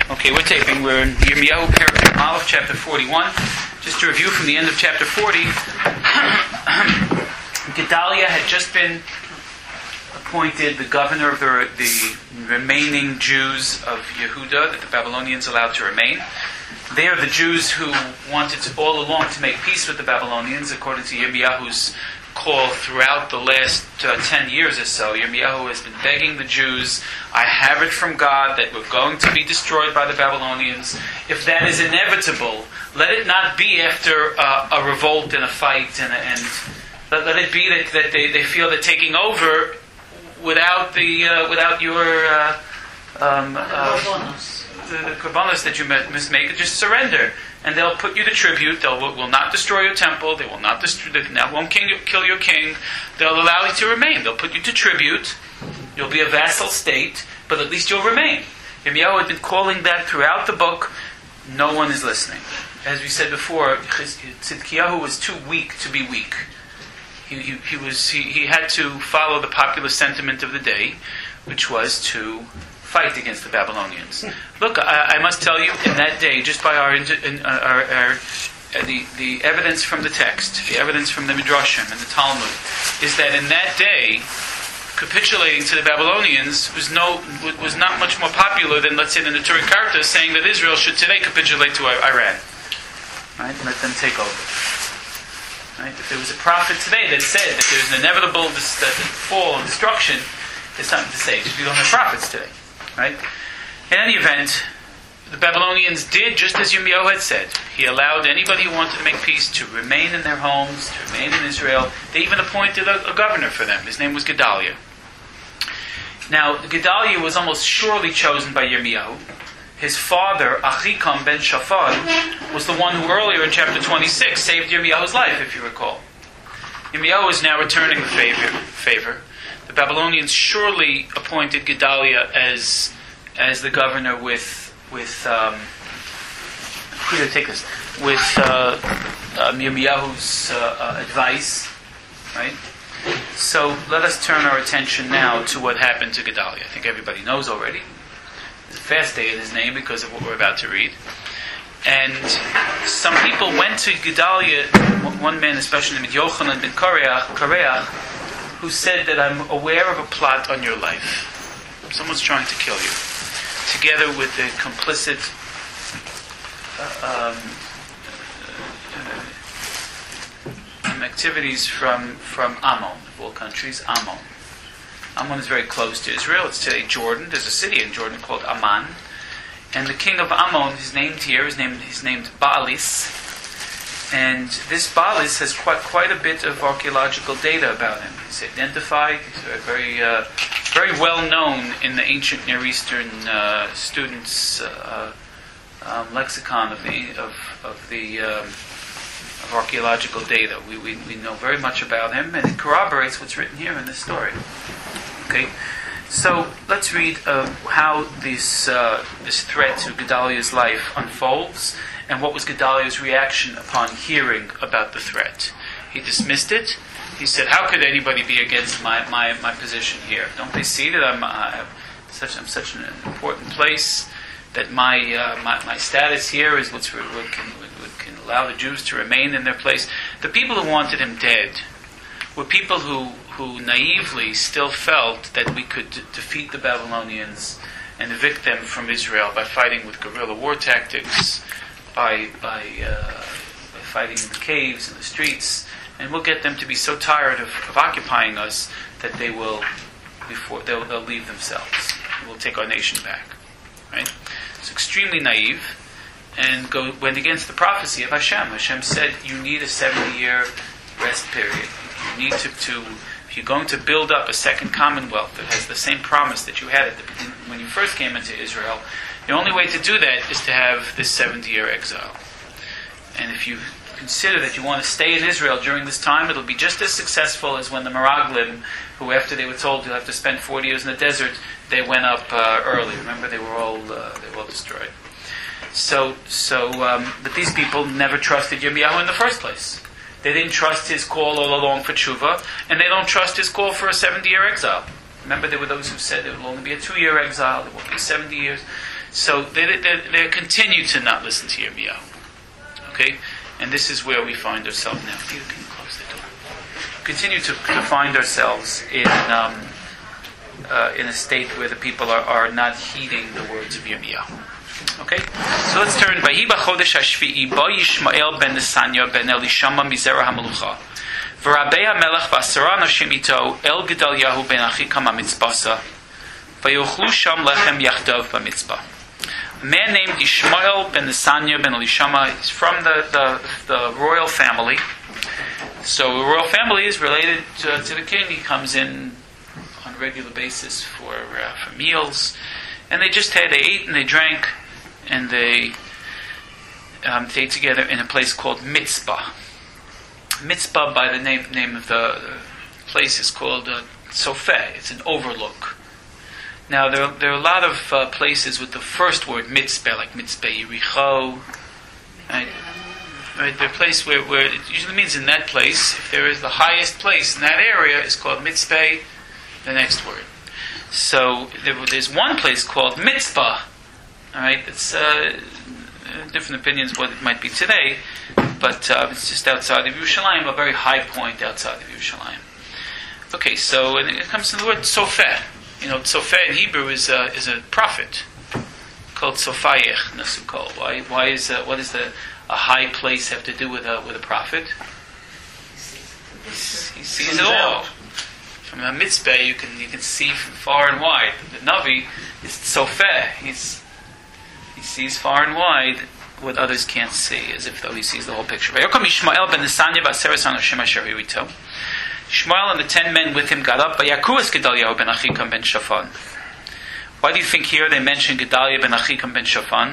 Okay, we're taping. We're in Yirmiyahu Perek Aleph, chapter 41. Just to review from the end of chapter 40, Gedaliah had just been appointed the governor of the remaining Jews of Yehuda that the Babylonians allowed to remain. They are the Jews who wanted all along to make peace with the Babylonians, according to Yirmiyahu's call throughout the last 10 years or so. Yirmiyahu has been begging the Jews, I have it from God that we're going to be destroyed by the Babylonians. If that is inevitable, let it not be after a revolt and a fight, and let it be that they feel that taking over without your the korbanos that you must make, just surrender, and they'll put you to tribute. They will not destroy your temple. They will not won't kill your king. They'll allow you to remain. They'll put you to tribute. You'll be a vassal state, but at least you'll remain. Yirmiyahu had been calling that throughout the book. No one is listening. As we said before, Tzidkiyahu was too weak to be weak. He had to follow the popular sentiment of the day, which was to fight against the Babylonians. Look, I must tell you, in that day, just by the evidence from the text, the evidence from the Midrashim and the Talmud, is that in that day, capitulating to the Babylonians was not much more popular than, let's say, the Neturei Karta saying that Israel should today capitulate to Iran. Right? Let them take over. Right? If there was a prophet today that said that there's an inevitable fall and destruction, there's something to say. Because we don't have prophets today. Right? In any event, the Babylonians did just as Yirmiyahu had said. He allowed anybody who wanted to make peace to remain in their homes, to remain in Israel. They even appointed a governor for them. His name was Gedaliah. Now, Gedaliah was almost surely chosen by Yirmiyahu. His father, Achikam ben Shaphan, was the one who earlier in chapter 26 saved Yirmiyahu's life, if you recall. Yirmiyahu is now returning the favor. The Babylonians surely appointed Gedaliah as the governor with Yirmiyahu's advice, right? So let us turn our attention now to what happened to Gedaliah. I think everybody knows already. There's a fast day in his name because of what we're about to read. And some people went to Gedaliah, one man especially named Yochanan ben Kareach, who said that I'm aware of a plot on your life. Someone's trying to kill you. Together with the complicit activities from Ammon, of all countries, Ammon. Ammon is very close to Israel. It's today Jordan. There's a city in Jordan called Amman. And the king of Ammon is named here. He's named Baalis. And this Baalis has quite a bit of archaeological data about him. He's identified. He's very well known in the ancient Near Eastern students' lexicon of archaeological data. We know very much about him, and it corroborates what's written here in this story. Okay, so let's read how this threat to Gedaliah's life unfolds. And what was Gedaliah's reaction upon hearing about the threat? He dismissed it. He said, how could anybody be against my position here? Don't they see that I'm such an important place, that my status here is what can allow the Jews to remain in their place? The people who wanted him dead were people who naively still felt that we could defeat the Babylonians and evict them from Israel by fighting with guerrilla war tactics, by fighting in the caves and the streets, and we'll get them to be so tired of occupying us that they'll leave themselves. We'll take our nation back. Right? It's extremely naive, and went against the prophecy of Hashem. Hashem said, you need a 70-year rest period. You need to if you're going to build up a second commonwealth that has the same promise that you had at the beginning when you first came into Israel, the only way to do that is to have this 70-year exile. And if you consider that you want to stay in Israel during this time, it'll be just as successful as when the Meraglim, who after they were told you'll have to spend 40 years in the desert, they went up early. Remember, they were all destroyed. But these people never trusted Yirmiyahu in the first place. They didn't trust his call all along for tshuva, and they don't trust his call for a 70-year exile. Remember, there were those who said there will only be a 2-year exile, there won't be 70 years. So they continue to not listen to Yirmiyahu. Okay? And this is where we find ourselves now. You can close the door. Continue to find ourselves in a state where the people are not heeding the words of Yirmiyahu. Okay? So let's turn. Vahi b'chodesh hashvi'i ba Yishmael ben Nesanya ben Elishama mizera hamelucha. V'rabei hamelech v'asara anashim ito el Gedaliyahu ben Achikam hamitzbasa. Vayochlu sham lechem yachdav b'mitzbah. A man named Ishmael ben Nesanya ben Elishama is from the royal family. So the royal family is related to the king. He comes in on a regular basis for meals, and they ate and they drank, and they ate together in a place called Mitzpah. Mitzpah, by the name of the place, is called Sofeh. It's an overlook. Now there are a lot of places with the first word Mitzpah, like Mitzpah Yericho. Right, the place where it usually means in that place. If there is the highest place in that area, is called Mitzpah. The next word. So there's one place called Mitzpah. All right, it's different opinions what it might be today, but it's just outside of Yerushalayim, a very high point outside of Yerushalayim. Okay, so and it comes from the word Sofeh. Sofeh in Hebrew is a prophet called Sofayech Nasukol. Why is what does a high place have to do with a prophet? He sees it all. From a mitzvah, you can see from far and wide. The Navi is Sofeh. He sees far and wide what others can't see, as if though he sees the whole picture. Ishmael ben Nesanya v'aseres anashim asher hiu ito. Ishmael and the 10 men with him got up. Vayakuas Gedaliyahu ben Achikam ben Shaphan. Why do you think here they mention Gedaliah ben Achikam ben Shaphan?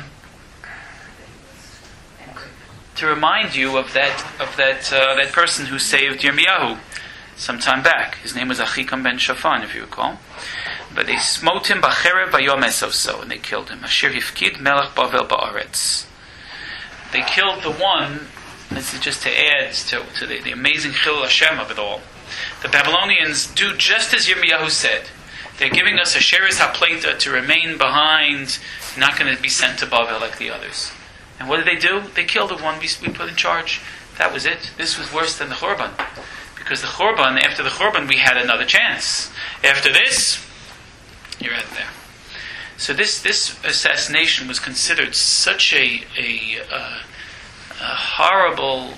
To remind you of that person who saved Yirmiyahu some time back. His name was Achikam ben Shaphan, if you recall. But they smote him b'cherev vayom esoso, and they killed him. Asher hifkid melech Bavel ba'aretz. They killed the one. This is just to add to the amazing Chilul Hashem of it all. The Babylonians do just as Yirmiyahu said. They're giving us a sheres hapleta to remain behind, not going to be sent to Bavel like the others. And what did they do? They killed the one we put in charge. That was it. This was worse than the Churban. Because after the Churban, we had another chance. After this, you're out there. So this assassination was considered such a horrible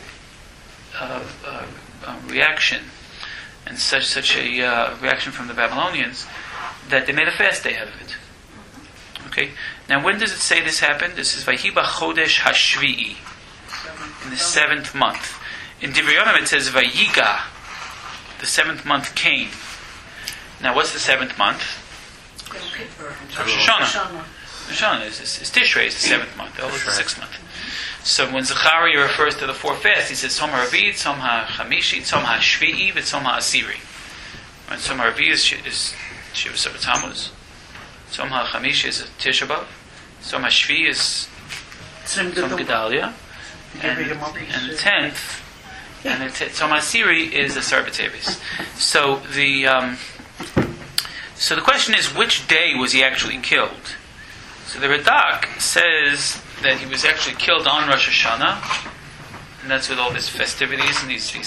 reaction, and such a reaction from the Babylonians, that they made a fast day out of it. Okay. Now, when does it say this happened? This is Vahi b'chodesh hashvi'i, in the 7th month. In Divrei Yomim it says Vayiga, the 7th month came. Now, what's the 7th month? Rosh Hashanah. Rosh Hashanah is Tishrei, is the 7th month. That was the 6th month. So when Zechariah refers to the 4 fasts, he says Tzom HaRavi, Tzom HaChamishi, Tzom HaShvi'i, Tzom HaAsiri. Right? Tzom HaRavi is Shiva Shabbat Tammuz. Tzom HaChamishi is Tisha B'Av. Tzom HaShvi is Tzom Gedalia. And the 10th, and the Tzom HaAsiri is the Asar B'Teves. So the question is, which day was he actually killed? So the Radak says that he was actually killed on Rosh Hashanah, and that's with all these festivities and this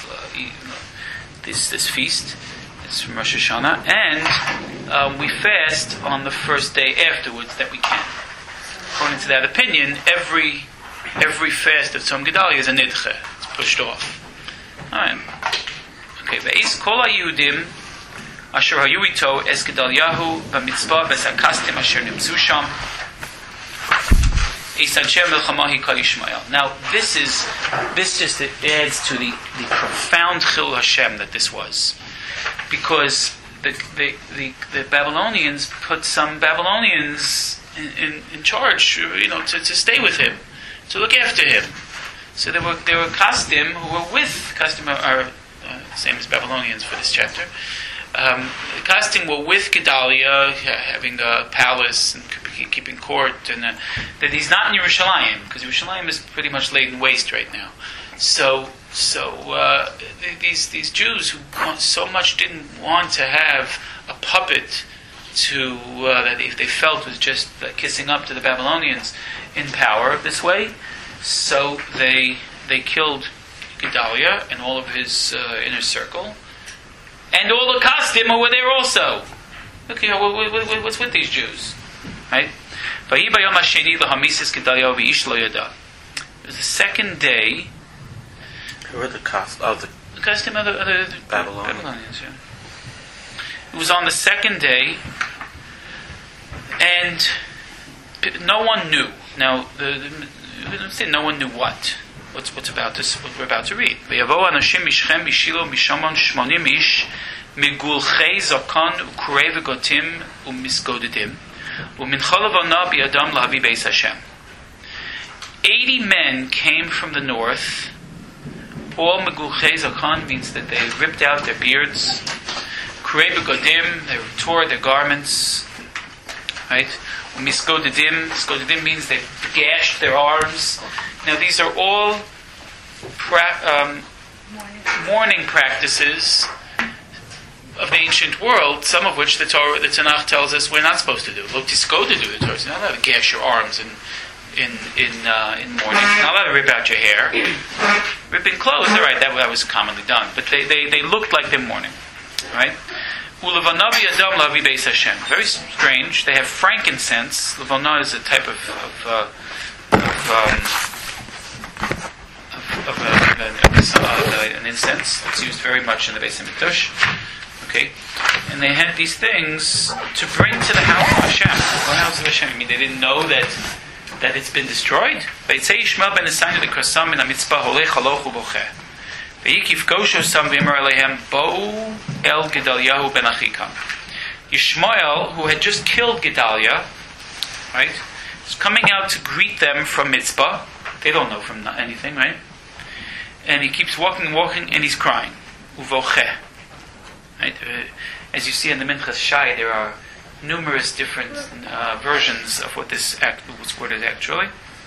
feast. It's from Rosh Hashanah, and we fast on the first day afterwards that we can. According to that opinion, every fast of Tzom Gedalia is a nidche. It's pushed off. All right. Okay. Ve'is kol ha'Yehudim asher hayu ito es Gedaliyahu b'mitzvah v'sakastim asher nimtzu sham es anshe milchama hikal Yishmael. Now, this just adds to the profound Chilul Hashem that this was, because the Babylonians put some Babylonians in charge, to stay with him, to look after him. So there were Kasdim who were with Kasdim are same as Babylonians for this chapter. The Kasdim were with Gedaliah, having a palace and keeping court, and that he's not in Yerushalayim, because Yerushalayim is pretty much laid in waste right now. So these Jews who so much didn't want to have a puppet that if they felt was just kissing up to the Babylonians in power this way. So they killed Gedaliah and all of his inner circle, and all the Kasdim who were there also. Look, what's with these Jews, right? It was the second day. Who were the Kasdim? The Kasdim are the Babylonians. Yeah. It was on the second day, and no one knew. Now, no one knew what. What's about this? What we're about to read. V'yavo anashim mishchem mishilo mishamon shmonim ish migulchei zakon ukurei v'gotim umisgodedim uminchol avona bi'adam lahavi beis Hashem. 80 men came from the north. All migulchei zakon means that they ripped out their beards. Ukurei v'godim, they tore their garments. Right? Umisgodedim means they gashed their arms. Now these are all mourning practices of the ancient world, some of which the Tanakh tells us we're not supposed to do. Lo tisgodedu, the Torah says, you're not allowed to gash your arms in mourning. You're not allowed to rip out your hair. Ripping clothes, all right, that was commonly done. But they looked like they're mourning. Right? Ulevanavi adam lavi beis Hashem. Very strange. They have frankincense. Levana is a type of an incense. It's used very much in the Beis Hamikdash. Okay, and they had these things to bring to the house of Hashem. The house of Hashem. I mean, they didn't know that it's been destroyed. Veitzei Yishmael ben Nesanya the Krasam min Hamitzpah holech haloch ubocheh. Ve'yikif Gosho sam v'yimar alehem bo el Gedaliyahu ben Achikam. Yishmael, who had just killed Gedaliah, right, is coming out to greet them from Mitzpah. They don't know from anything, right? And he keeps walking, and he's crying. Uvocheh. Right? As you see in the Minchas Shai, there are numerous different versions of what this word is actually.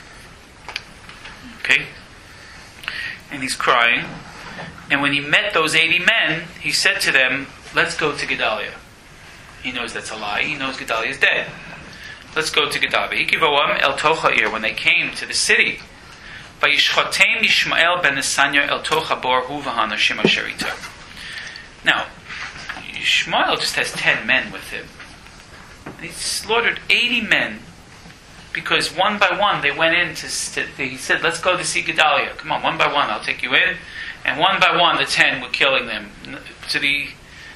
Okay? And he's crying. And when he met those 80 men, he said to them, let's go to Gedaliah. He knows that's a lie. He knows Gedaliah is dead. Let's go to Gedaliah. Ikivoam el Tochair, when they came to the city, Vayishchotem Yishmael ben Nesanya el Tocha bor hu v'hanashim asher ito. Now, Yishmael just has 10 men with him. And he slaughtered 80 men because one by one they went in he said, let's go to see Gedaliah. Come on, one by one, I'll take you in. And one by one, the 10 were killing them to the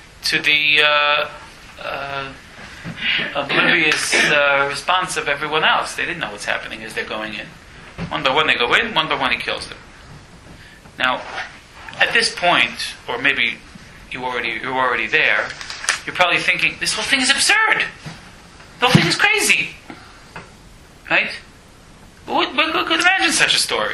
oblivious response of everyone else. They didn't know what's happening as they're going in. One by one they go in, one by one he kills them. Now, at this point, or maybe you're already there, you're probably thinking, this whole thing is absurd. The whole thing is crazy. Right? Who could imagine such a story?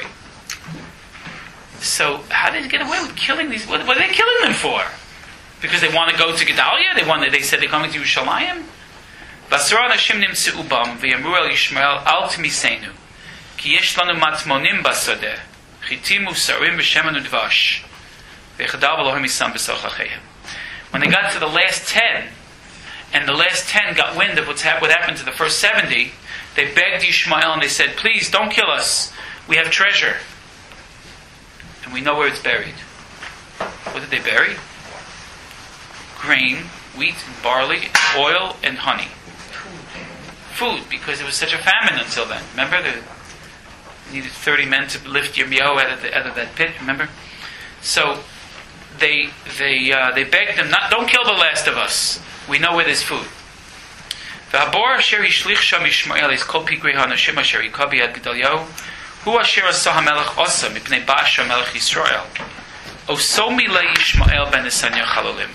So, how did they get away with killing these? What are they killing them for? Because they want to go to Gedaliah? They said they're coming to Yerushalayim? Vasara Nashim nimtze'u bam v'yamru el Yishmael al tmisenu ki yesh lanu matmonim basadeh chitim usarim v'shemen udvash v'chadav Elohim yisam b'sochacheihem. When they got to the last 10, and the last 10 got wind of what happened to the first 70, they begged Yishmael and they said, please don't kill us. We have treasure. And we know where it's buried. What did they bury? Grain, wheat, barley, oil, and honey. Food, because it was such a famine until then. Remember, they needed 30 men to lift Yirmiyahu out of that pit. Remember, so they begged them, don't kill the last of us. We know where there's food. V'habor asher yishlich sham Yishmael is kol pigrei hanashim asher yikah biyad Gedaliyahu hu asher asah hamelech osa mipnei Baasha melech Yisrael oso milei Yishmael ben Nesanya chalolim.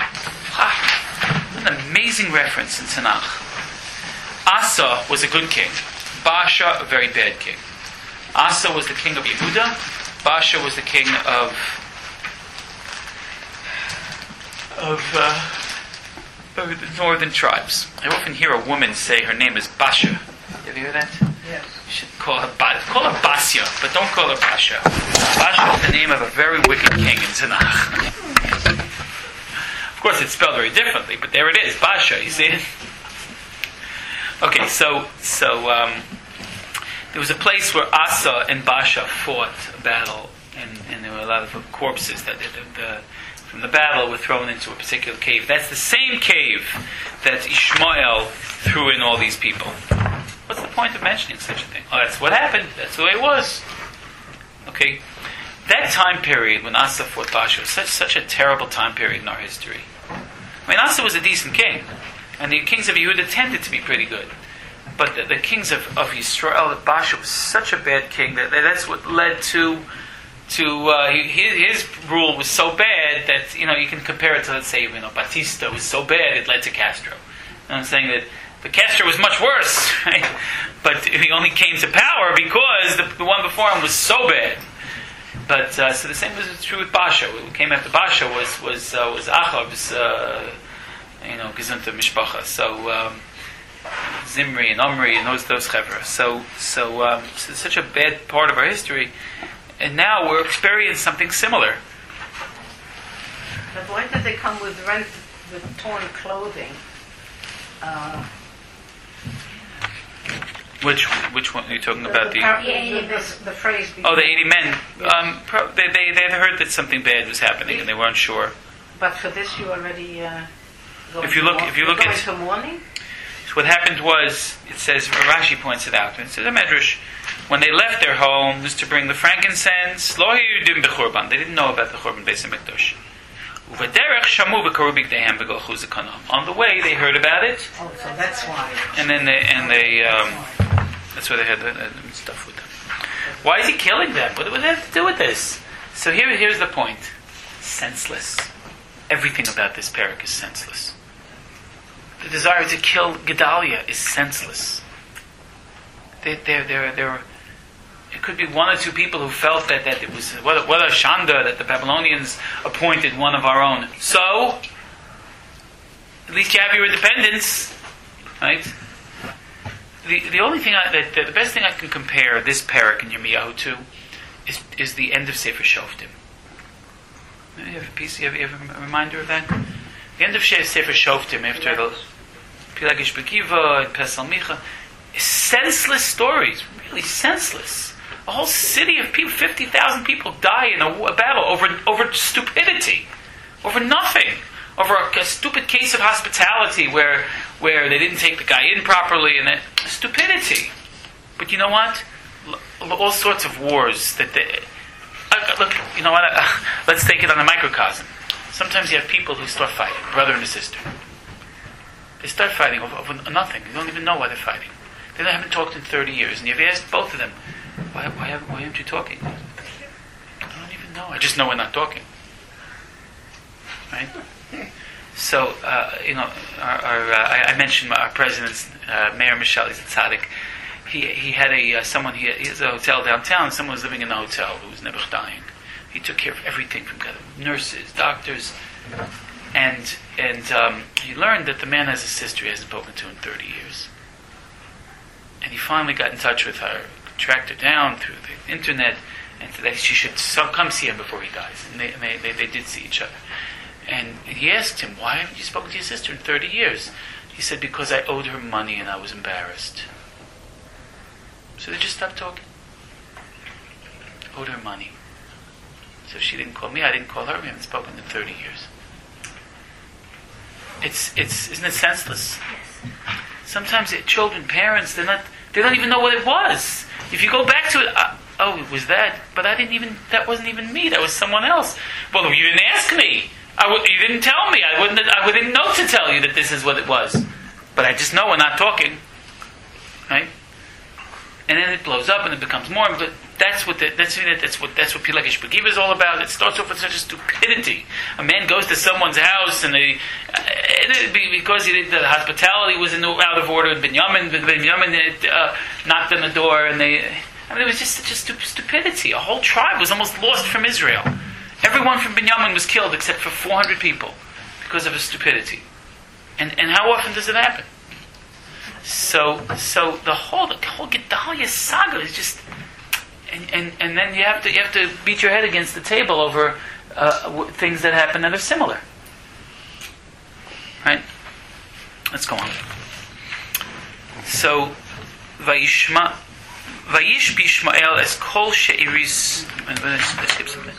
An amazing reference in Tanakh. Asa was a good king. Baasha, a very bad king. Asa was the king of Yehuda. Baasha was the king of the northern tribes. I often hear a woman say her name is Basha. You ever hear that? Yes. You should call her Basya, but don't call her Basha. Basha is the name of a very wicked king in Tanakh. Of course, it's spelled very differently, but there it is, Basha. You see it? Okay, so there was a place where Asa and Baasha fought a battle, and there were a lot of corpses that from the battle were thrown into a particular cave. That's the same cave that Ishmael threw in all these people. What's the point of mentioning such a thing? Oh, that's what happened. That's the way it was. Okay, that time period when Asa fought Baasha was such a terrible time period in our history. I mean, Asa was a decent king, and the kings of Yehuda tended to be pretty good. But the kings of Yisrael, Baasha was such a bad king that's what led to his rule was so bad that you can compare it to, let's say, Batista was so bad it led to Castro. And I'm saying that the Castro was much worse, right? But he only came to power because the one before him was so bad. But so the same was true with Baasha. What came after Baasha was Achab's Gesundta Mishpacha. So Zimri and Omri and those chevra. So it's such a bad part of our history, and now we're experiencing something similar. But why did they come with torn clothing? Which one are you talking about? The phrase. Oh, the 80 men. Yes. They had heard that something bad was happening, and they weren't sure. But for this, you already. If you look at to mourning. So what happened was, it says, Rashi points it out. It says a medrash. When they left their homes to bring the frankincense, lo yudim bechurban. They didn't know about the Churban Beis Hamikdash. Uvederech shamu b'karubik dehem b'golchu zekanam. On the way, they heard about it. Oh, so that's why. And then they that's why they had the stuff with them. Why is he killing them? What does that have to do with this? So here's the point. Senseless. Everything about this parak is senseless. The desire to kill Gedaliah is senseless. It could be one or two people who felt that it was whether Shanda, that the Babylonians appointed one of our own. So, at least you have your independence, right? The only thing the best thing I can compare this parak in Yirmiyahu to is the end of Sefer Shoftim. You have a piece. You have a reminder of that. The end of Sefer Shoftim after the Pilagish Bekiva and Pesal Micha is senseless stories, really senseless. A whole city of people, 50,000 people die in a battle over stupidity, over nothing, over a stupid case of hospitality where they didn't take the guy in properly, and stupidity. But you know what? All sorts of wars that look. You know what? Let's take it on a microcosm. Sometimes you have people who start fighting, brother and a sister. They start fighting over nothing. You don't even know why they're fighting. They haven't talked in 30 years, and you've asked both of them, why aren't you talking? I don't even know. I just know we're not talking. Right? So, I mentioned our president, Mayor Michel, he's a tzaddik. He had he has a hotel downtown. Someone was living in the hotel who was never dying. He took care of everything from nurses, doctors, and he learned that the man has a sister he hasn't spoken to in 30 years. And he finally got in touch with her, tracked her down through the internet, and that she should come see him before he dies. And they did see each other. And he asked him, why haven't you spoken to your sister in 30 years? He said, because I owed her money and I was embarrassed. So they just stopped talking. Owed her money. So she didn't call me, I didn't call her, we haven't spoken in 30 years. Isn't it senseless? Sometimes children, parents, they don't even know what it was. If you go back to it, it was that, but that wasn't even me, that was someone else. Well, you didn't ask me. You didn't tell me. I wouldn't know to tell you that this is what it was. But I just know we're not talking. Right? And then it blows up and it becomes more. But that's what Pilagish Begiva is all about. It starts off with such a stupidity. A man goes to someone's house and because the hospitality was out of order. Binyamin knocked on the door and it was just such a stupidity. A whole tribe was almost lost from Israel. Everyone from Binyamin was killed except for 400 people because of his stupidity. And how often does it happen? So the whole Gedaliah saga is just, and then you have to beat your head against the table over things that happen that are similar. Right? Let's go on. So, Vayish Bishmael as Kol She'iris. Let's skip something.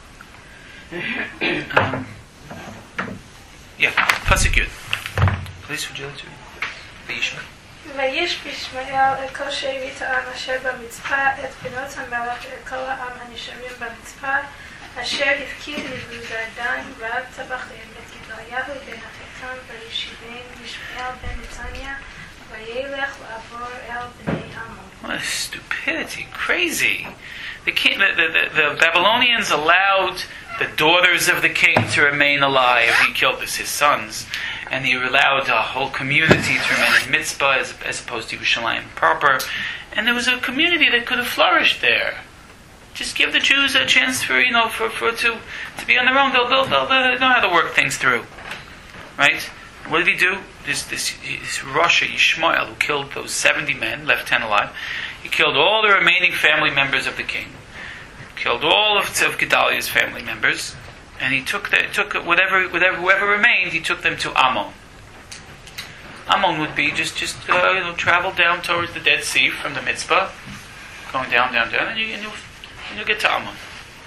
Pasuk Yud. Please, would you like to read? Vayishma. ויש בישמעאל את כל שארית העם אשר במצפה, את בנות המלך ואת כל העם הנשארים במצפה, אשר הפקיד לבוזרדן רב טבח להם את גדליהו בן אחיקם וישיבם ישמעאל בן נתניה וילך לעבור אל בני עמון. What a stupidity! Crazy. The Babylonians allowed the daughters of the king to remain alive. He killed his sons. And he allowed a whole community to remain in Mitzvah as opposed to Yerushalayim proper. And there was a community that could have flourished there. Just give the Jews a chance to be on their own. They'll know how to work things through. Right? What did he do? This Rasha Yishmael, who killed those 70 men, left 10 alive. He killed all the remaining family members of the king. Killed all of Gedaliah's family members. And he took whoever remained, he took them to Ammon. Ammon would be just travel down towards the Dead Sea from the Mitzvah, going down, and you'll get to Ammon.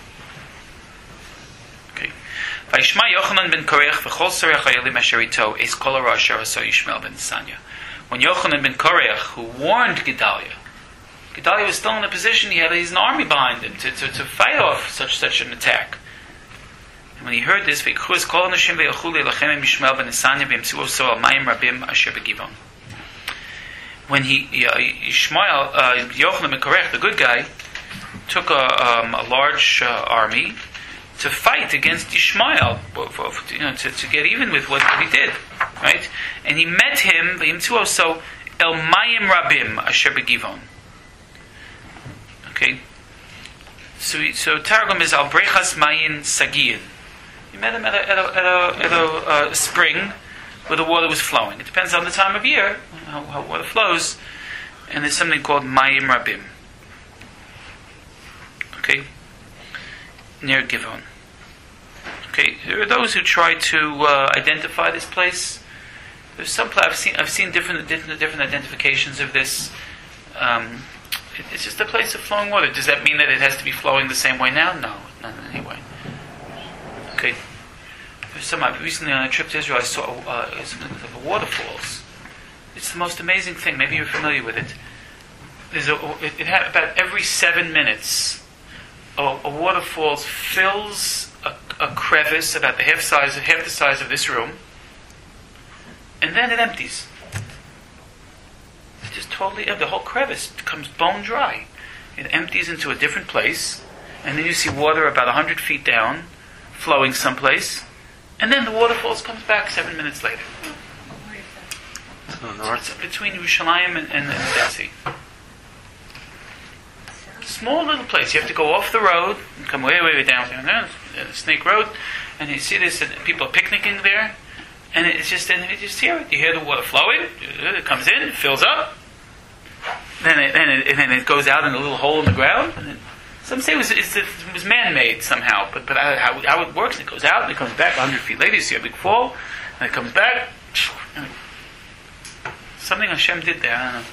Okay. Vayishma Yochanan ben Kareach v'chol sarei hachayalim asher ito es kol hara asher asa Yishmael ben Nesanya. When Yochanan ben Kareach, who warned Gedaliah was still in a position, he's an army behind him to fight off such an attack. When he heard this, when Yochanan ben Kareach, the good guy, took a large army to fight against Yishmael, to get even with what he did, right? And he met him, so El Mayim Rabim Asher Begivon. Okay, so Targum is Al Brechas Mayin Sagiyin. He met him at a spring where the water was flowing. It depends on the time of year how water flows, and there's something called Mayim Rabim. Okay, near Givon. Okay, there are those who try to identify this place. There's some I've seen different identifications of this. It's just a place of flowing water. Does that mean that it has to be flowing the same way now? No, not in any way. Okay. Recently on a trip to Israel, I saw waterfalls. It's the most amazing thing. Maybe you're familiar with it. It had about every 7 minutes, a waterfall fills a crevice about half the size of this room, and then it empties. Just totally, the whole crevice becomes bone dry. It empties into a different place, and then you see water about 100 feet down, flowing someplace, and then the waterfalls comes back 7 minutes later. It's between Yerushalayim and the Dead Sea. Small little place. You have to go off the road and come way down there, Snake Road, and you see this, and people are picnicking there, and you just hear it. You hear the water flowing. It comes in, it fills up. Then it goes out in a little hole in the ground. And then, some say it was man-made somehow, but how it works, it goes out and it comes back 100 feet later. You see a big fall, and it comes back. Something Hashem did there. I don't know.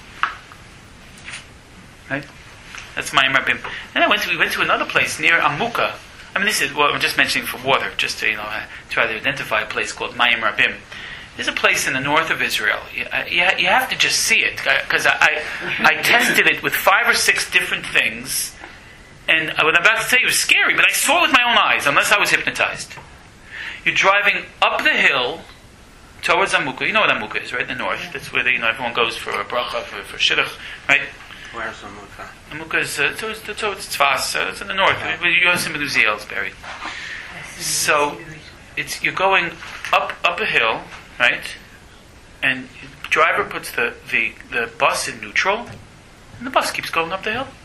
Right? That's Mayim Rabim. Then we went to another place near Amuka. I mean, this is I'm just mentioning for water, just to try to identify a place called Mayim Rabim. There's a place in the north of Israel. You have to just see it, because I tested it with 5 or 6 different things, and what I'm about to tell you is scary, but I saw it with my own eyes, unless I was hypnotized. You're driving up the hill towards Amuka. You know what Amuka is, right? In the north. That's where everyone goes for a bracha, for shidduch, right? Where's Amuka? Amuka is towards Tzfas. It's in the north. Where Yosef ben Uziel is buried. So you're going up a hill, right? And the driver puts the bus in neutral, and the bus keeps going up the hill.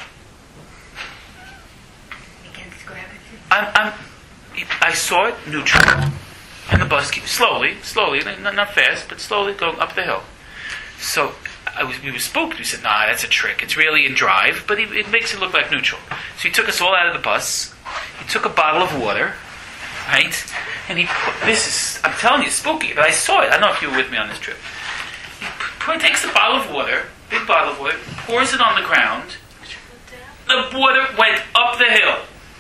Against gravity? I saw it neutral, and the bus keeps slowly, not fast, but slowly going up the hill. So we were spooked. We said, "Nah, that's a trick. It's really in drive, but it makes it look like neutral." So he took us all out of the bus. He took a bottle of water, right? And I'm telling you, spooky. But I saw it. I don't know if you were with me on this trip. takes a bottle of water, big bottle of water, pours it on the ground. The water went up the hill.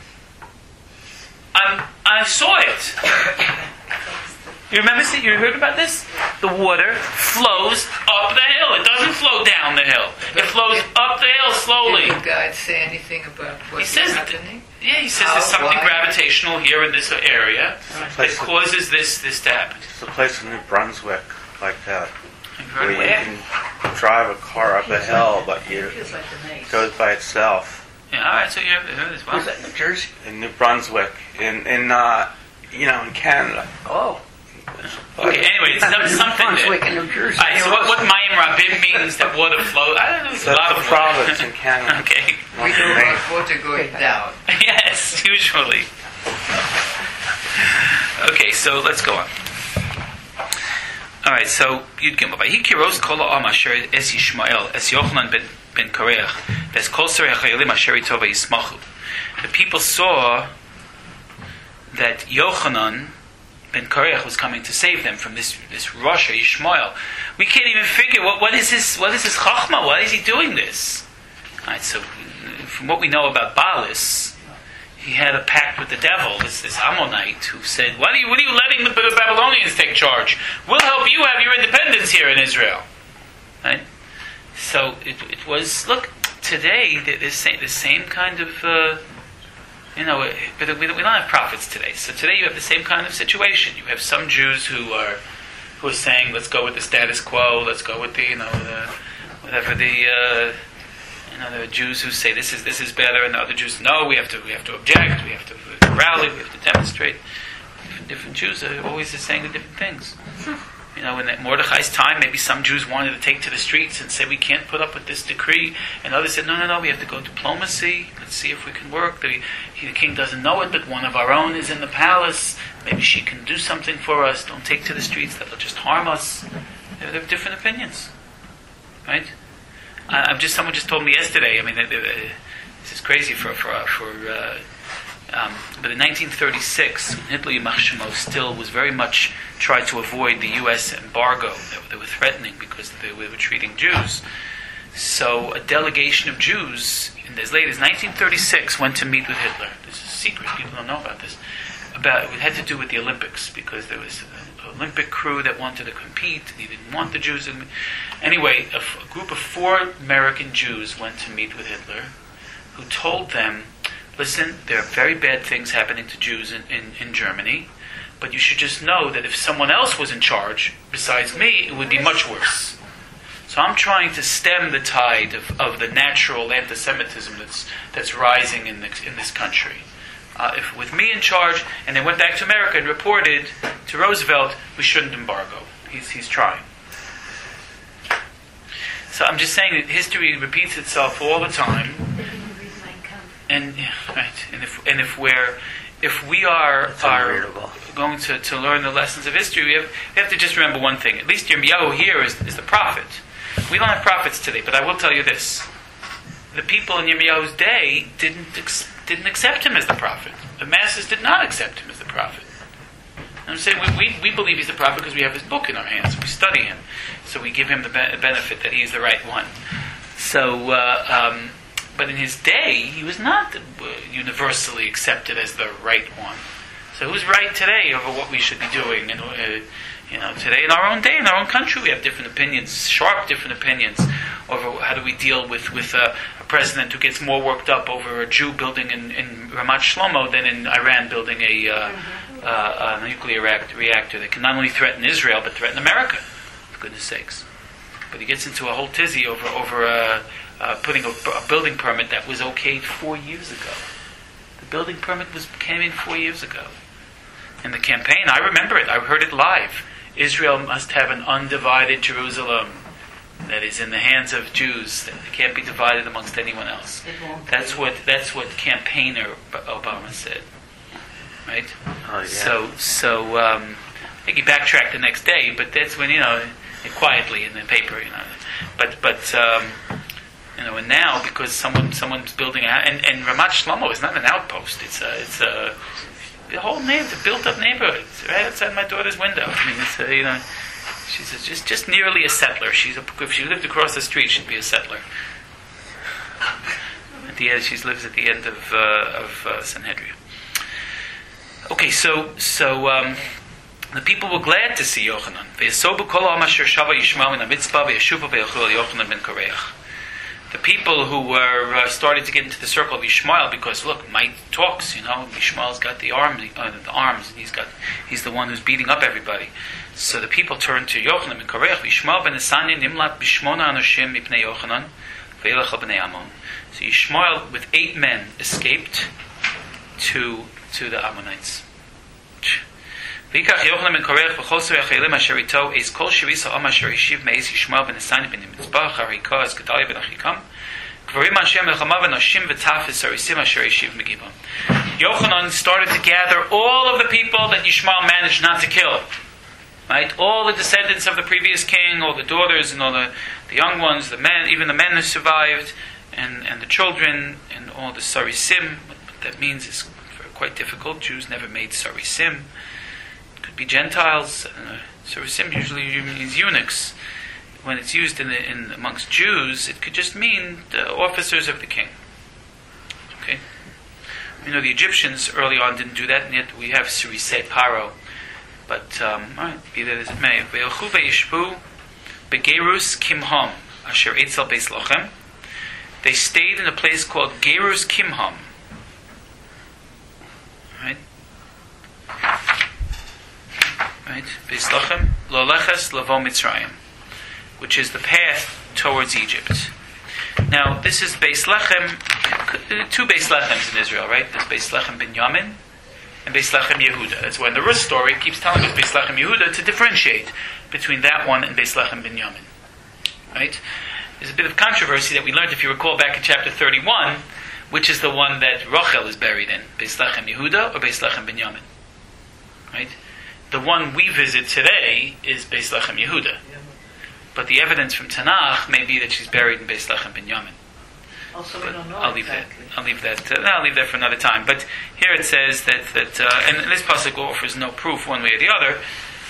I saw it. You remember? You heard about this? The water flows up the hill. It doesn't flow down the hill. It flows up the hill slowly. Did God say anything about what's happening? He says there's something gravitational here in this area that causes this to happen. It's a place in New Brunswick like that, where you Where? can drive a car up a hill, but it goes by itself. Yeah, all right. So you heard as well. Was that in New Jersey? In New Brunswick, in Canada. Oh. Okay. Anyway, it's something Brunswick there. in New Jersey. All right, so what Mayim Rabim means that water flows. I don't know. It's a lot That's of a province in Canada. Okay. We know about water going down. Yes, usually. Okay, so let's go on. All right, so Yud Gimel. Vayiki Ros Kol Ha'am Asher Es Yishmael Es Yochanan ben Kareach Ves Kol Sarei HaChayolim Asher Ito Vayismachu. The people saw that Yochanan ben Kareach was coming to save them from this Rasha Yishmael. We can't even figure what is his chachma? Why is he doing this? All right, so from what we know about Baalis, he had a pact with the devil, this Ammonite, who said, what are you letting the Babylonians take charge? We'll help you have your independence here in Israel. Right? So it was, look, today, the same kind of, we don't have prophets today. So today you have the same kind of situation. You have some Jews who are saying, let's go with the status quo, let's go with there are Jews who say this is better, and the other Jews, no, we have to object, we have to rally, we have to demonstrate. Different Jews are always saying the different things. In Mordechai's time, maybe some Jews wanted to take to the streets and say we can't put up with this decree, and others said no, we have to go diplomacy. Let's see if we can work. The king doesn't know it, but one of our own is in the palace. Maybe she can do something for us. Don't take to the streets; that'll just harm us. There are different opinions, right? Someone just told me yesterday. I mean, this is crazy but in 1936, Hitler Yimach Shemo still was very much tried to avoid the U.S. embargo that they were threatening because they were treating Jews. So a delegation of Jews, as late as 1936, went to meet with Hitler. This is a secret; people don't know about this. It had to do with the Olympics because there was an Olympic crew that wanted to compete. And he didn't want the Jews. Anyway, a group of 4 American Jews went to meet with Hitler, who told them, listen, there are very bad things happening to Jews in Germany, but you should just know that if someone else was in charge, besides me, it would be much worse. So I'm trying to stem the tide of the natural anti-Semitism that's rising in this country. If with me in charge, and they went back to America and reported to Roosevelt, we shouldn't embargo. He's trying. So I'm just saying that history repeats itself all the time. And if we are going to learn the lessons of history, we have to just remember one thing. At least Yirmiyahu here is the prophet. We don't have prophets today, but I will tell you this: the people in Yirmiyahu's day didn't accept him as the prophet. The masses did not accept him as the prophet. And I'm saying we believe he's the prophet because we have his book in our hands. We study him, so we give him the benefit that he's the right one. So. But in his day, he was not universally accepted as the right one. So who's right today over what we should be doing? And today in our own day, in our own country, we have different opinions, sharp different opinions over how do we deal with a president who gets more worked up over a Jew building in Ramat Shlomo than in Iran building a nuclear reactor that can not only threaten Israel but threaten America, for goodness sakes. But he gets into a whole tizzy over putting a building permit that was okayed 4 years ago. The building permit came in 4 years ago. In the campaign, I remember it. I heard it live. Israel must have an undivided Jerusalem that is in the hands of Jews. That can't be divided amongst anyone else. That's what campaigner Obama said. Right? Oh, yeah. So I think he backtracked the next day, but that's when quietly in the paper, and now because someone's building and Ramat Shlomo is not an outpost. It's a whole built-up neighborhood. It's right outside my daughter's window. I mean, She's just nearly a settler. If she lived across the street, she'd be a settler. At the end, she lives at the end of Sanhedria. Okay, so the people were glad to see Yochanan. The people who were started to get into the circle of Yishmael because look, might talks. Yishmael's got the arms, and he's the one who's beating up everybody. So the people turned to Yochanan ben Kareach. Yishmael ben Asanya nimlat b'shmona anoshim mipnei Yochanan ve'elach b'nei Ammon. So Yishmael with 8 men escaped to the Ammonites. V'ikach Yochanan ben Kareach v'choser yachelim asher ito eis kol shirisa am asher yishiv meis Yishmael ben Asanya ben Mitzbah harika es Gedaliah ben Achikam gvarim anshem melchama v'noshim v'tafis harisim asher yishiv megibam. Yochanan started to gather all of the people that Yishmael managed not to kill. Right? All the descendants of the previous king, all the daughters and all the young ones, the men, even the men who survived, and the children, and all the sarisim. What that means is quite difficult. Jews never made sarisim. It could be Gentiles. Sarisim usually means eunuchs. When it's used in amongst Jews, it could just mean the officers of the king. Okay? The Egyptians early on didn't do that, and yet we have Sarisei Paro. But, alright, be that as it may. Ve'elchu ve'yishbu be'gerus Kimham asher etzel beis lochem. They stayed in a place called Gerus Kimham. Right? Beis lochem lo leches lavo Mitzrayim, which is the path towards Egypt. Now, this is Beis Lechem, 2 Beis Lechems in Israel, right? There's Beis Lechem Binyamin and Beis Lechem Yehuda. That's when the Rus story keeps telling us Beis Lechem Yehuda to differentiate between that one and Beis Lechem Binyamin. Right? There's a bit of controversy that we learned, if you recall, back in chapter 31, which is the one that Rachel is buried in, Beis Lechem Yehuda or Beis Lechem Binyamin. Right? The one we visit today is Beis Lechem Yehuda. But the evidence from Tanakh may be that she's buried in Beis Lechem Binyamin. Also, we don't know I'll leave that for another time. But here it says that and this pasuk offers no proof one way or the other.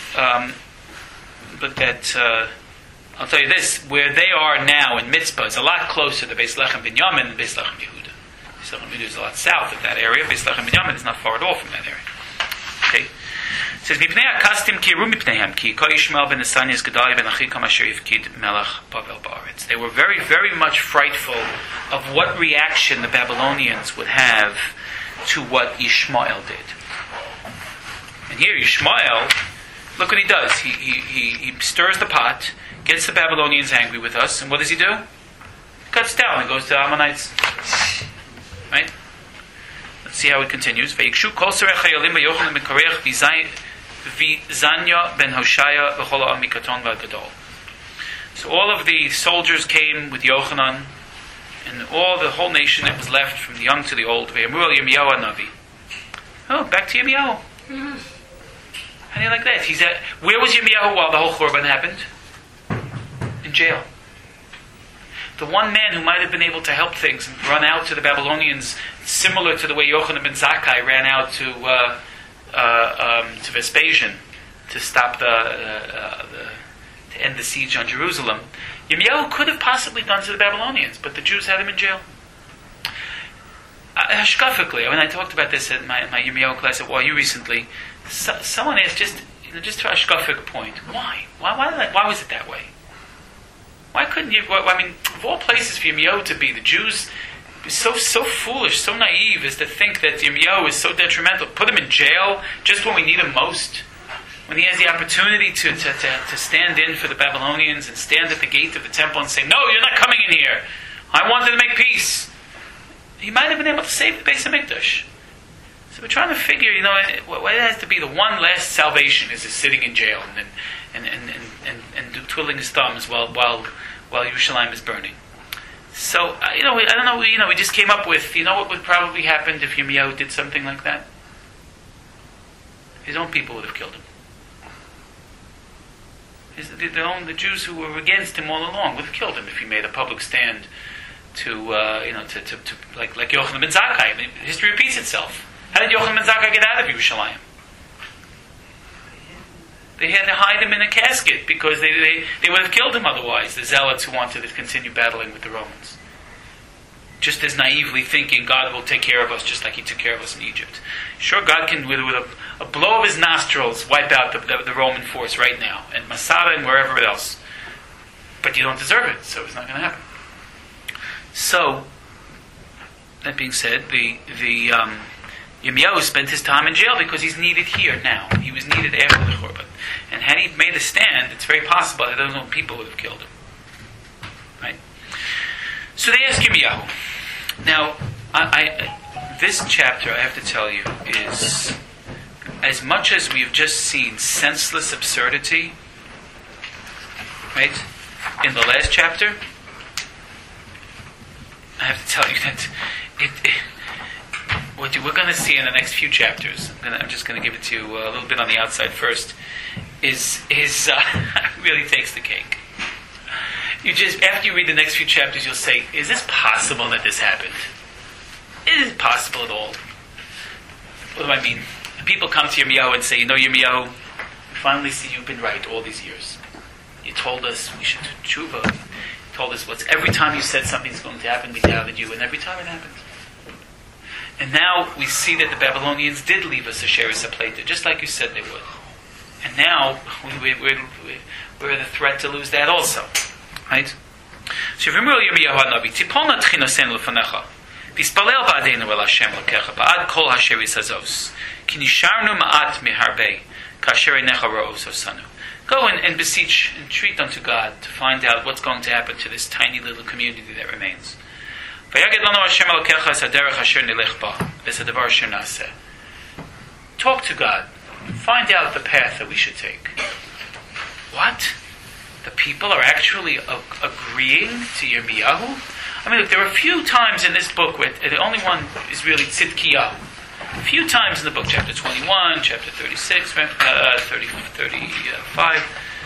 But that I'll tell you this: where they are now in Mitzpah is a lot closer to Beis Lechem Binyamin than Beis Lechem Yehuda. Beis Lechem Yehuda is a lot south of that area. Beis Lechem Binyamin is not far at all from that area. Okay. It says, "Mipnei akastim kiru mipneihem ki ko Yishmael ben Asanyas Gedaliah ben Achikam asher yifkid melech Bavel ba'aretz." They were very, very much frightful of what reaction the Babylonians would have to what Yishmael did. And here, Yishmael, look what he does. He stirs the pot, gets the Babylonians angry with us, and what does he do? He cuts down and goes to the Ammonites. Right? Let's see how it continues. Veikshu kol serech hayolim v'Yochanan ben Kareach v'Zanya ben Hoshaya v'chol ha'am mikaton v'gadol. So all of the soldiers came with Yochanan, and all the whole nation that was left, from the young to the old. Ve'amru al Yirmiyahu Hanavi. Oh, back to Yirmiyahu. How do you like that? Where was Yirmiyahu while the whole Churban happened? In jail. The one man who might have been able to help things and run out to the Babylonians, similar to the way Yochanan ben Zakkai ran out to Vespasian to stop to end the siege on Jerusalem. Yirmiyahu could have possibly done to the Babylonians, but the Jews had him in jail. Hashkafically, when I talked about this at my Yirmiyahu class at YU recently, someone asked just to a hashkafic point, why was it that way? Why couldn't you? I mean, of all places for Yirmiyahu to be, the Jews so foolish, so naive, as to think that Yirmiyahu is so detrimental. Put him in jail just when we need him most, when he has the opportunity to stand in for the Babylonians and stand at the gate of the temple and say, "No, you're not coming in here. I wanted to make peace." He might have been able to save the Beis HaMikdash. So we're trying to figure, what it has to be the one last salvation is sitting in jail and twiddling his thumbs while Yerushalayim is burning. So I don't know. We just came up with what would probably happen if Yirmiyahu did something like that. His own people would have killed him. The Jews who were against him all along would have killed him if he made a public stand to like Yochanan ben Zakkai. I mean, history repeats itself. How did Yochanan ben Zakkai get out of Yerushalayim? They had to hide him in a casket because they would have killed him otherwise, the zealots who wanted to continue battling with the Romans. Just as naively thinking God will take care of us just like He took care of us in Egypt. Sure, God can, with a blow of His nostrils, wipe out the Roman force right now, and Masada and wherever else. But you don't deserve it, so it's not going to happen. So, that being said, Yirmiyahu spent his time in jail because he's needed here now. He was needed after the Churban. And had he made a stand, it's very possible that those own people would have killed him. Right? So they ask Yirmiyahu. Now, this chapter, I have to tell you, is, as much as we've just seen senseless absurdity, right, in the last chapter, I have to tell you that what we're going to see in the next few chapters, I'm just going to give it to you a little bit on the outside first, is really takes the cake. You just, after you read the next few chapters, you'll say, is this possible that this happened? Is it possible at all? What do I mean? People come to Yirmiyahu and say, you know, Yirmiyahu, we finally see you've been right all these years. You told us we should do tshuva. You told us every time you said something's going to happen, we doubted you, and every time it happened. And now we see that the Babylonians did leave us a sheris hapleta, just like you said they would. And now we're the threat to lose that also. Right? So Yirmiyahu Hanavi, Tipolna tchinosen lefanecha, Vispalel ba'adeinu el Hashem lokecha, ba'ad kol hasheris hazos, ki nisharnu ma'at miharbe, kasher einecha ra'os osanu. Go and beseech, entreat unto God to find out what's going to happen to this tiny little community that remains. Talk to God. Find out the path that we should take. What? The people are actually agreeing to Yirmiyahu? I mean, look, there are a few times in this book where the only one is really Tzidkiyahu. A few times in the book, chapter 21, chapter 36, 35,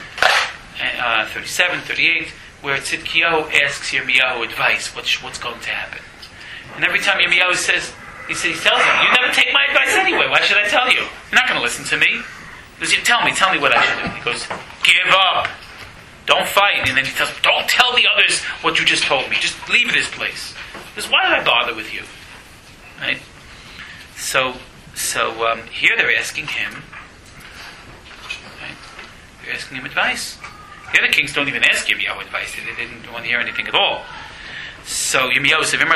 37, 38, where Tzidkiyahu asks Yirmiyahu advice, what's going to happen. And every time Yirmiyahu says, he tells him, you never take my advice anyway, why should I tell you? You're not going to listen to me. He goes, tell me what I should do. He goes, give up. Don't fight. And then he tells him, don't tell the others what you just told me. Just leave this place. He goes, why did I bother with you? Right? So here they're asking him, right? They're asking him advice. The other kings don't even ask Yirmiyahu advice. They didn't want to hear anything at all. So Yirmiyahu said,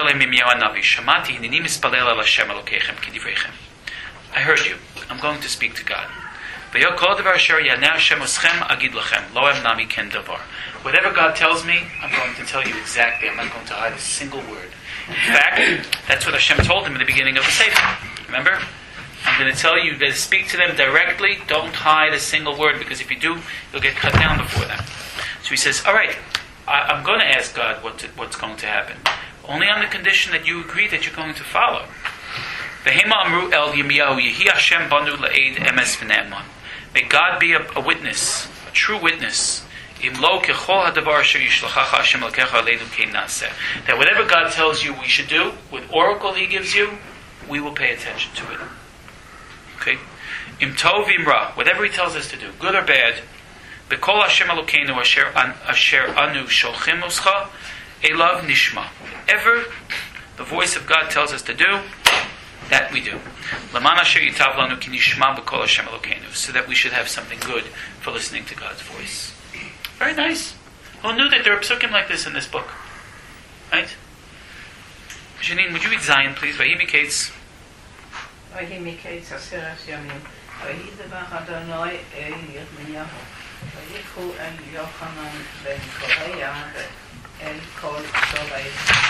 I heard you. I'm going to speak to God. Whatever God tells me, I'm going to tell you exactly. I'm not going to hide a single word. In fact, that's what Hashem told him in the beginning of the Sefer. Remember? I'm going to tell you to speak to them directly. Don't hide a single word, because if you do, you'll get cut down before them. So he says, all right, I'm going to ask God what's going to happen. Only on the condition that you agree that you're going to follow. May God be a witness, a true witness. That whatever God tells you we should do, with oracle He gives you, we will pay attention to it. Okay? Im tov imra, whatever He tells us to do, good or bad, B'kol Hashem Elokeinu asher anu sholchim oscha elav nishma. Whatever the voice of God tells us to do, that we do. Laman asher yitav lanu ki nishma b'kol Hashem Elokeinu, so that we should have something good for listening to God's voice. Very nice. Who knew that there are psukim like this in this book? Right? Janine, would you read Zion, please? Vayimikates. Vayimikates aseres yamim. Vayidavach Adonai el Yirmiyahu. ויקחו אל יוחנן בן קוריאה ואל כל שרי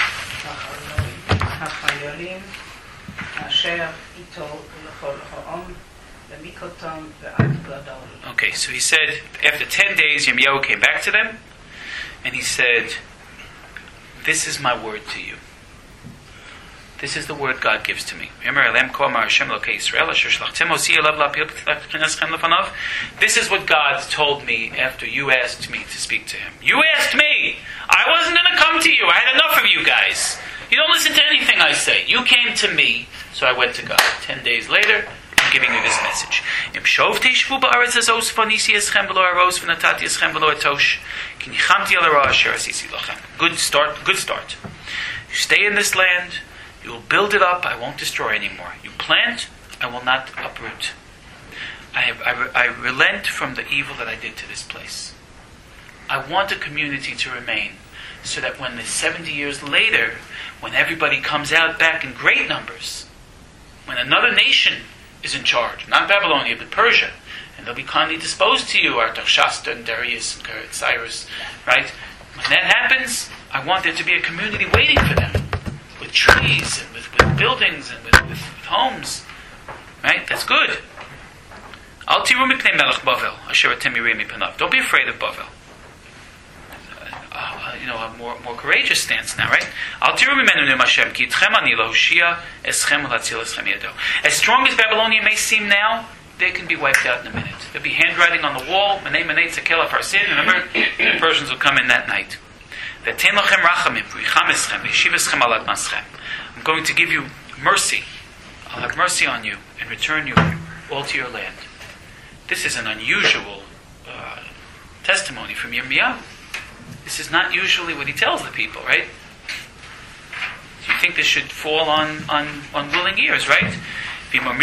החיילים אשר איתו לכל העם למיקותם ועד גדול. Okay, so he said, after 10 days, Yirmiyahu came back to them, and he said, this is my word to you. This is the word God gives to me. This is what God told me after you asked me to speak to Him. You asked me! I wasn't going to come to you. I had enough of you guys. You don't listen to anything I say. You came to me, so I went to God. 10 days later, giving you this message. Good start. You stay in this land, you will build it up, I won't destroy anymore. You plant, I will not uproot. I relent from the evil that I did to this place. I want a community to remain, so that when the 70 years later, when everybody comes out back in great numbers, when another nation is in charge, not Babylonia, but Persia, and they'll be kindly disposed to you, Artaxerxes and Darius and Cyrus, right? When that happens, I want there to be a community waiting for them, with trees and with buildings and with homes, right? That's good. Don't be afraid of Bavel. A more courageous stance now, right? As strong as Babylonia may seem now, they can be wiped out in a minute. There'll be handwriting on the wall. Remember, the Persians will come in that night. I'm going to give you mercy. I'll have mercy on you and return you all to your land. This is an unusual testimony from Yirmiyahu. This is not usually what he tells the people, right? Do you think this should fall on willing ears, right? I'm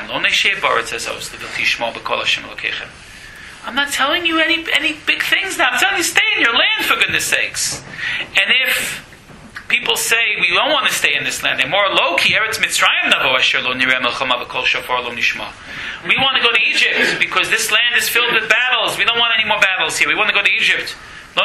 not telling you any big things now. I'm telling you, stay in your land, for goodness sakes. And if people say, we don't want to stay in this land, they're more low-key, we want to go to Egypt, because this land is filled with battles. We don't want any more battles here. We want to go to Egypt. We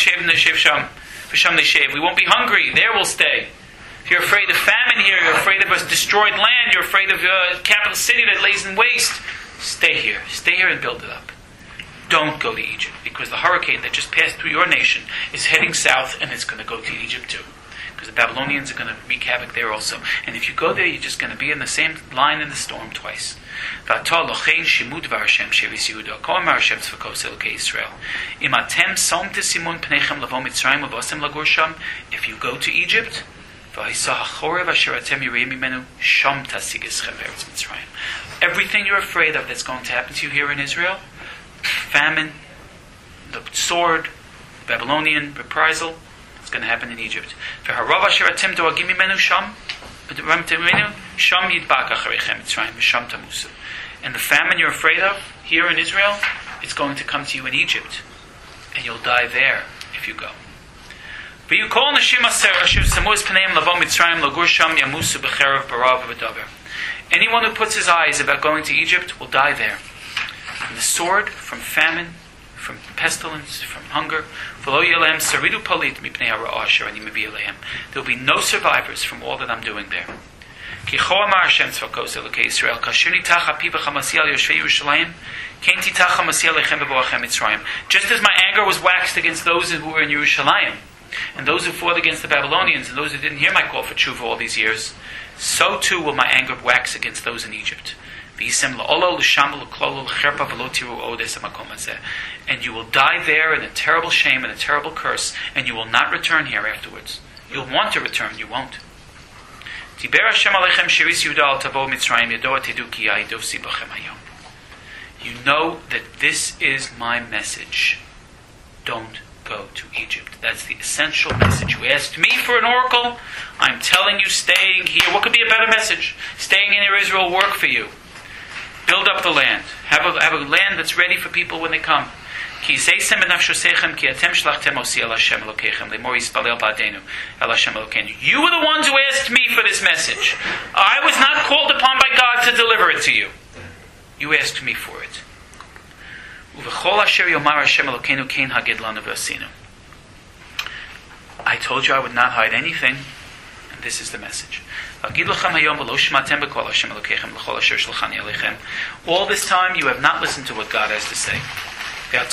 won't be hungry. There we'll stay. If you're afraid of famine here, you're afraid of a destroyed land, you're afraid of a capital city that lays in waste, stay here. Stay here and build it up. Don't go to Egypt, because the hurricane that just passed through your nation is heading south, and it's going to go to Egypt too. Because the Babylonians are going to wreak havoc there also. And if you go there, you're just going to be in the same line in the storm twice. If you go to Egypt, everything you're afraid of that's going to happen to you here in Israel, famine, the sword, Babylonian reprisal, it's going to happen in Egypt. And the famine you're afraid of here in Israel, it's going to come to you in Egypt, and you'll die there if you go. Anyone who puts his eyes about going to Egypt will die there. From the sword, from famine, from pestilence, from hunger. There will be no survivors from all that I'm doing there. Just as my anger was waxed against those who were in Yerushalayim, and those who fought against the Babylonians, and those who didn't hear my call for tshuva all these years, so too will my anger wax against those in Egypt. And you will die there in a terrible shame and a terrible curse, and you will not return here afterwards. You'll want to return, you won't. You know that this is my message. Don't go to Egypt. That's the essential message. You asked me for an oracle. I'm telling you, staying here. What could be a better message? Staying in Israel will work for you. Build up the land. Have a land that's ready for people when they come. You were the ones who asked me for this message. I was not called upon by God to deliver it to you. You asked me for it. I told you I would not hide anything, and this is the message. All this time you have not listened to what God has to say. I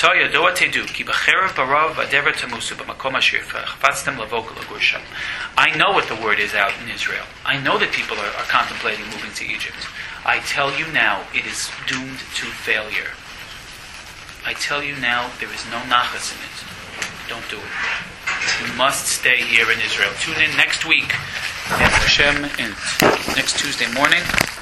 know what the word is out in Israel. I know that people are contemplating moving to Egypt. I tell you now, it is doomed to failure. I tell you now, there is no nachas in it. Don't do it. You must stay here in Israel. Tune in next week. Hashem, next Tuesday morning.